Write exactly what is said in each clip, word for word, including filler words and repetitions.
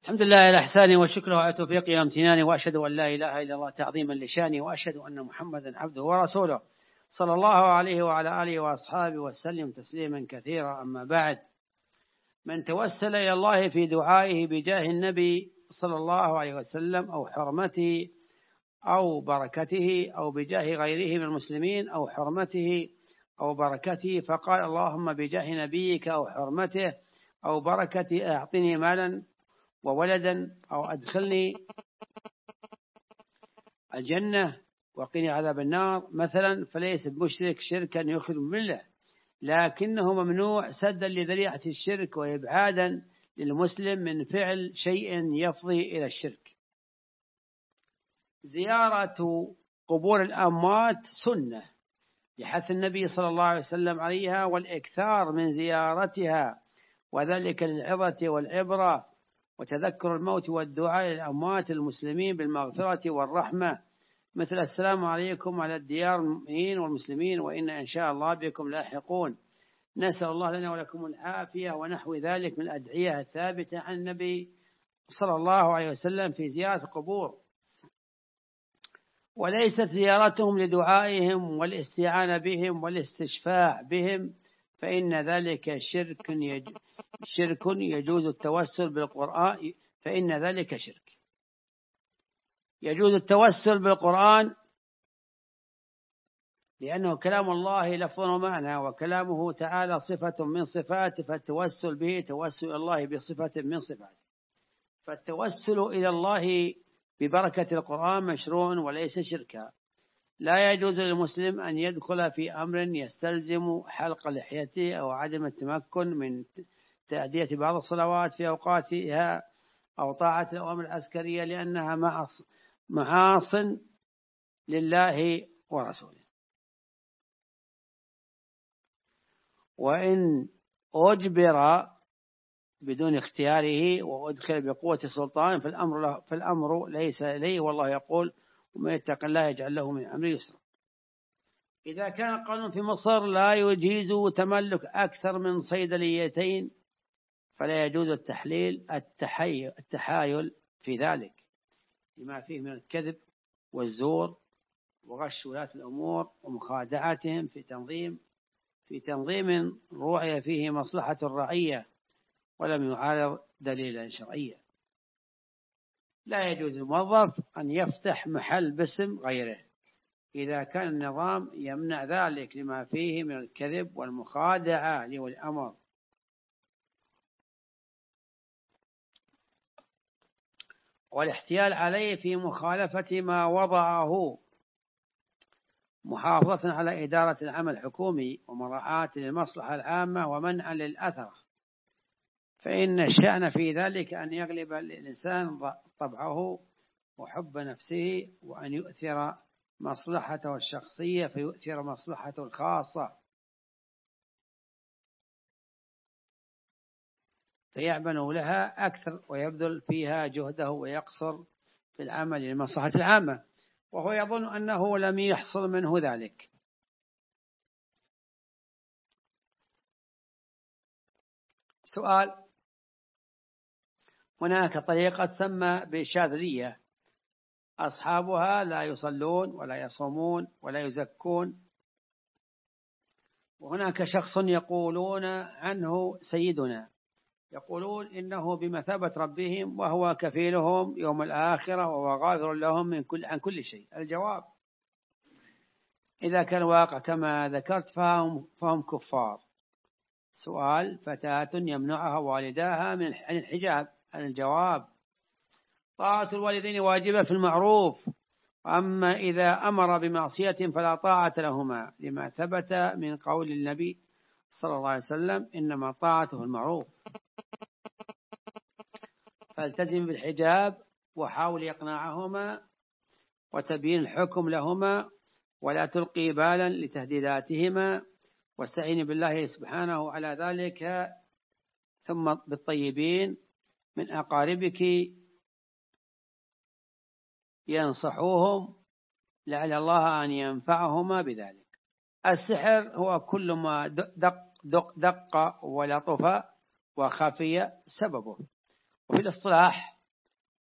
الحمد لله على إحسانه وشكره على توفيقه وامتنانه، وأشهد أن لا إله إلا الله تعظيما لشانه، وأشهد أن محمدا عبده ورسوله صلى الله عليه وعلى آله وأصحابه وسلم تسليما كثيرا. أما بعد، من توسل إلى الله في دعائه بجاه النبي صلى الله عليه وسلم أو حرمته أو بركته، أو بجاه غيره من المسلمين أو حرمته أو بركته، فقال اللهم بجاه نبيك أو حرمته أو بركته أعطني مالا وولدا أو أدخلني الجنة وقني عذاب النار مثلا، فليس بمشرك شركا يخرج من الملة، لكنه ممنوع سدا لذريعة الشرك وإبعادا للمسلم من فعل شيء يفضي إلى الشرك. زيارة قبور الأموات سنة لحث النبي صلى الله عليه وسلم عليها والإكثار من زيارتها، وذلك للعظة والعبرة وتذكر الموت والدعاء للأموات المسلمين بالمغفرة والرحمة، مثل السلام عليكم على الديار المؤمنين والمسلمين وإن إن شاء الله بكم لاحقون. نسأل الله لنا ولكم العافية ونحو ذلك من الأدعية الثابتة عن النبي صلى الله عليه وسلم في زيارة القبور، وليست زيارتهم لدعائهم والاستعانة بهم والاستشفاع بهم، فإن ذلك شرك يج... شرك يجوز التوسل بالقرآن فإن ذلك شرك. يجوز التوسل بالقرآن لأنه كلام الله لفظا ومعنى، وكلامه تعالى صفة من صفاته، فالتوسل به توسل إلى الله بصفة من صفاته، فالتوسل إلى الله ببركة القرآن مشروع وليس شركا. لا يجوز للمسلم أن يدخل في أمر يستلزم حلق لحيته أو عدم التمكن من تأدية بعض الصلوات في أوقاتها أو طاعة الأوامر العسكرية، لأنها معاص لله ورسوله. وإن أجبر بدون اختياره وأدخل بقوة سلطان فالأمر, له فالأمر ليس إليه، والله يقول ومن يتق الله يجعل له من أمره يسرا. إذا كان القانون في مصر لا يجيز تملك أكثر من صيدليتين فلا يجوز التحليل التحيل, التحايل في ذلك لما فيه من الكذب والزور وغش ولاة الأمور ومخادعتهم في تنظيم في تنظيم روعي فيه مصلحة الرعية ولم يعارض دليلا شرعيا. لا يجوز الموظف أن يفتح محل باسم غيره إذا كان النظام يمنع ذلك لما فيه من الكذب والمخادعة لولي الأمر، والاحتيال عليه في مخالفة ما وضعه، محافظة على إدارة العمل الحكومي ومراعاة للمصلحة العامة ومنعا للأثر، فإن الشأن في ذلك أن يغلب الإنسان طبعه وحب نفسه، وأن يؤثر مصلحته الشخصية فيؤثر مصلحته الخاصة، فيعمل لها أكثر ويبذل فيها جهده ويقصر في العمل للمصلحة العامة، وهو يظن أنه لم يحصل منه ذلك. سؤال: هناك طريقة تسمى بالشاذلية، أصحابها لا يصلون ولا يصومون ولا يزكون، وهناك شخص يقولون عنه سيدنا، يقولون إنه بمثابة ربهم وهو كفيلهم يوم الآخرة وهو غافر لهم من كل عن كل شيء. الجواب: إذا كان واقع كما ذكرت فهم, فهم كفار. سؤال: فتاة يمنعها والداها من الحجاب. الجواب: طاعة الوالدين واجبة في المعروف، أما إذا أمر بمعصية فلا طاعة لهما، لما ثبت من قول النبي صلى الله عليه وسلم: إنما طاعته المعروف. فالتزم بالحجاب وحاول إقناعهما وتبيين الحكم لهما، ولا تلقي بالا لتهديداتهما، واستعين بالله سبحانه على ذلك، ثم بالطيبين من أقاربك ينصحوهم لعل الله أن ينفعهما بذلك. السحر هو كل ما دق دق دق ولطف وخفي سببه، وفي الاصطلاح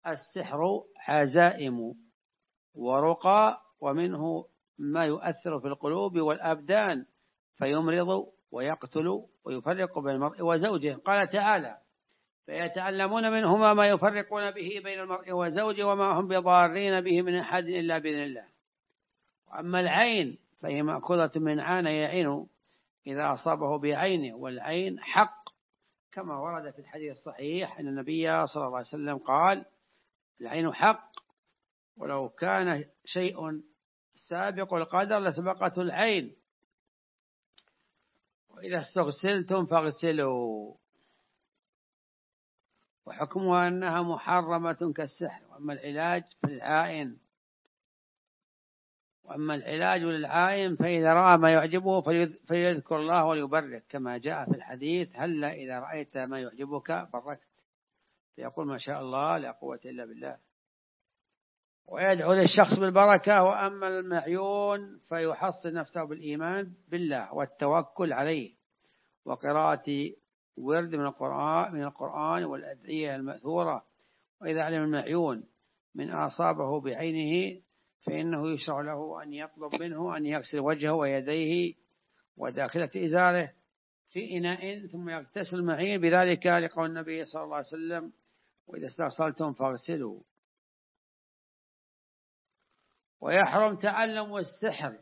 السحر عزائم ورقى، ومنه ما يؤثر في القلوب والأبدان فيمرض ويقتل ويفرق بين المرء وزوجه. قال تعالى: فيتعلمون منهما ما يفرقون به بين المرء وزوجه وما هم بضارين به من أحد إلا بإذن الله. وأما العين فهي مأخوذة من عان يعين إذا أصابه بعينه، والعين حق، كما ورد في الحديث الصحيح أن النبي صلى الله عليه وسلم قال: العين حق، ولو كان شيء سابق القدر لسبقته العين. وإذا استغسلتم فاغسلوا. وحكمها أنها محرمة كالسحر. وأما العلاج فللعائن وأما العلاج للعائن فإذا رأى ما يعجبه فليذكر الله وليبرك، كما جاء في الحديث: هلا إذا رأيت ما يعجبك بركت، فيقول: ما شاء الله لا قوة إلا بالله، ويدعو للشخص بالبركة. وأما المعيون فيحصن نفسه بالإيمان بالله والتوكل عليه، وقراءة ورد من القرآن من القرآن والأدعية المأثورة. وإذا علم المعيون من أصابه بعينه فإنه يشرع له أن يطلب منه أن يغسل وجهه ويديه وداخلة إزاره في إناء ثم يغتسل المعين بذلك، لقول النبي صلى الله عليه وسلم: وإذا استغسلتم فاغسلوا. ويحرم تعلم السحر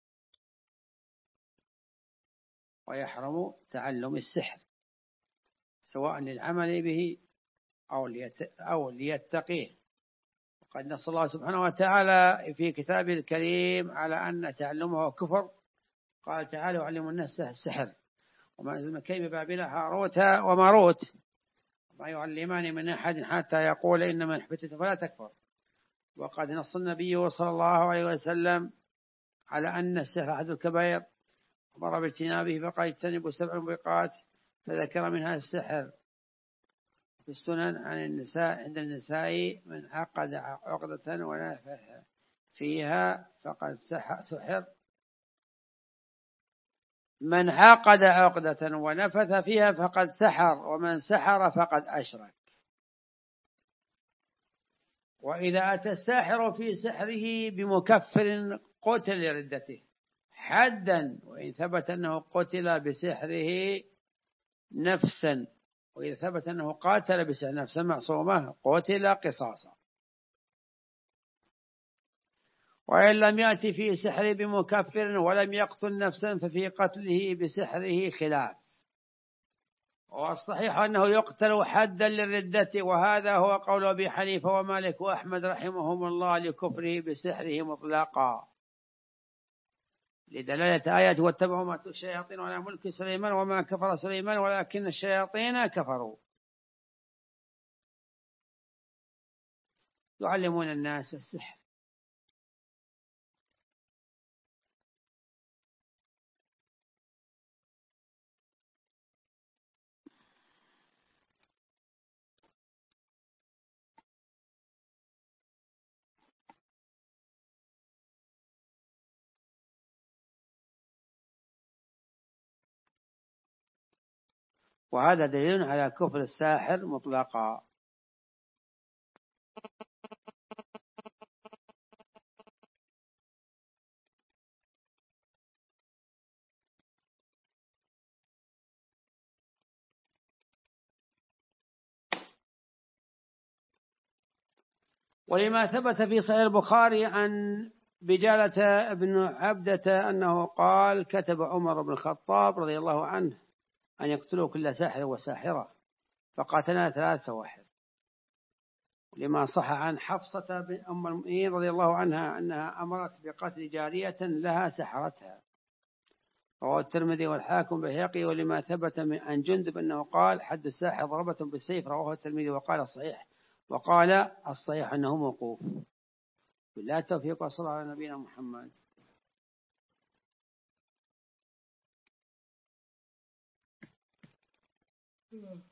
ويحرم تعلم السحر سواء للعمل به أو ليتقيه. وقد نص الله سبحانه وتعالى في كتابه الكريم على أن تعلمه كفر. قال تعالى: وعلموا الناس السحر وما أنزل كيف بابل هاروت وماروت وما يعلمان من أحد حتى يقول إنما نحبته فلا تكفر. وقد نص النبي صلى الله عليه وسلم على أن السحر أحد الكبائر، أمر باجتنابه فقال: اجتنبوا سبع موبقات، فذكر منها السحر. في السنن عن النساء عند النساء: من عقد عقدة ونفث فيها فقد سحر من عقد عقدة ونفث فيها فقد سحر، ومن سحر فقد أشرك. وإذا أتى الساحر في سحره بمكفر قتل لردته حدا، وإن ثبت أنه قتل بسحره نفسا، وإذا ثبت أنه قاتل بسحر نفسا معصومة قتل قصاصا. وإن لم يأتي في سحره بمكفر ولم يقتل نفسا ففي قتله بسحره خلاف، والصحيح أنه يقتل حدا للردة، وهذا هو قول أبي حنيفة ومالك وأحمد رحمهم الله لكفره بسحره مطلقا، لدلالة آيات: واتبعوا ما تتلو الشياطين على ملك سليمان وما كفر سليمان ولكن الشياطين كفروا يعلمون الناس السحر. وهذا دليل على كفر الساحر مطلقا. ولما ثبت في صحيح البخاري عن بجالة بن عبدة أنه قال: كتب عمر بن الخطاب رضي الله عنه أن يقتلوا كل ساحر وساحرة، فقاتلنا ثلاث سواحر. لما صح عن حفصة بن أم المؤمنين رضي الله عنها أنها أمرت بقتل جارية لها سحرتها، رواه الترمذي والحاكم بهيقي. ولما ثبت عن جندب أنه قال: حد الساحر ضربة بالسيف، رواه الترمذي وقال الصحيح وقال الصحيح أنه موقوف. بالله التوفيق، وصلى الله على نبينا محمد.